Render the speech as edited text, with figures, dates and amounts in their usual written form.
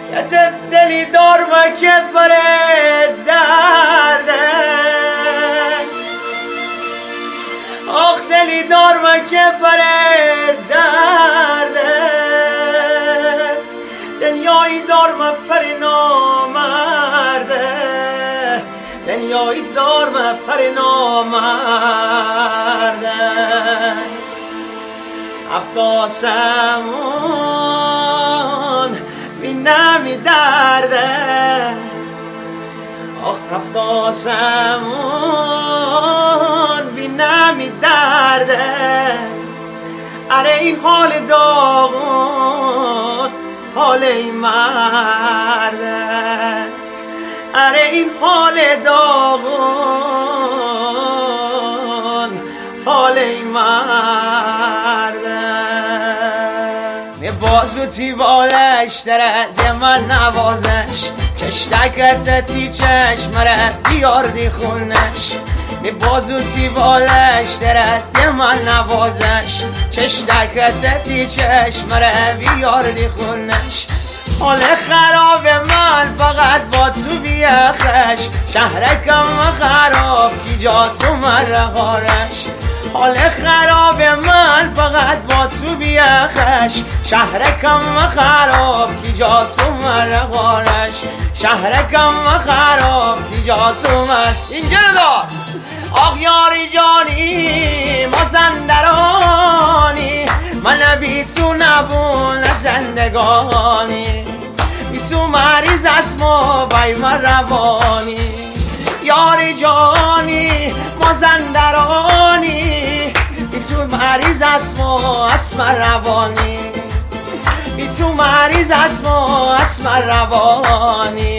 یه دلی دار و که پر درده، آخ دلی دار و که پر درده، دنیایی دار و پر نامرده، دنیایی دار و پر نامرده. هفت آسمون بی نمی درده، آخ هفت آسمون بی نمی درده. اره این حال داغون حال این مرده، اره این حال داغون حال این مرده. می بازو تی بالش درد من نوازش، کشتکت تی چشم ره بیاردی خونش. می بازو تی بالش درد من نوازش، کشتکت تی چشم ره بیاردی خونش. حال خراب من فقط با تو بیخش، شهرکم خراب کی جا تو مرغارش. حال خراب من فقط با تو بیخش، شهرکم خراب کی جا تو مرغارش. شهرکم خراب کی جا تو اینجا دار. آخ یاری جانی مازندرانی، من بی تو نبون زندگانی. بی تو مریض اسما بای من روانی، یاری جانی مازندرانی. بی تو مریض اسما روانی، بی تو مریض اسما روانی.